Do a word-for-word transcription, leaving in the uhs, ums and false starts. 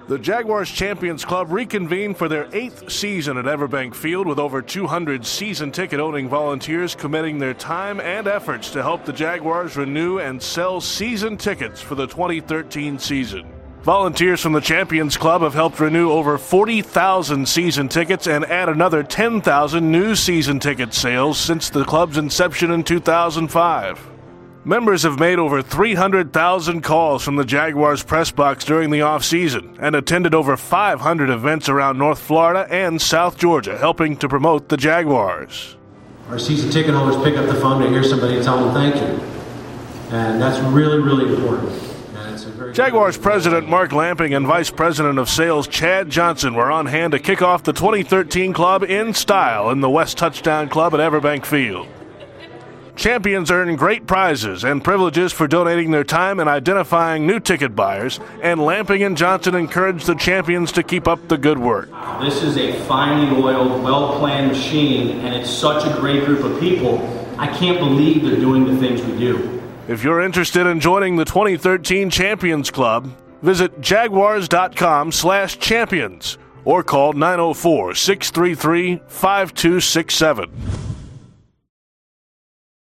The Jaguars Champions Club reconvened for their eighth season at Everbank Field with over two hundred season ticket-owning volunteers committing their time and efforts to help the Jaguars renew and sell season tickets for the twenty thirteen season. Volunteers from the Champions Club have helped renew over forty thousand season tickets and add another ten thousand new season ticket sales since the club's inception in two thousand five. Members have made over three hundred thousand calls from the Jaguars press box during the offseason and attended over five hundred events around North Florida and South Georgia, helping to promote the Jaguars. Our season ticket holders pick up the phone to hear somebody tell them thank you. And that's really, really important. And it's a very Jaguars President Mark Lamping and Vice President of Sales Chad Johnson were on hand to kick off the twenty thirteen club in style in the West Touchdown Club at Everbank Field. Champions earn great prizes and privileges for donating their time and identifying new ticket buyers, and Lamping and Johnson encourage the champions to keep up the good work. This is a finely oiled, well-planned machine, and it's such a great group of people. I can't believe they're doing the things we do. If you're interested in joining the twenty thirteen Champions Club, visit jaguars.com slash champions or call nine oh four, six three three, five two six seven.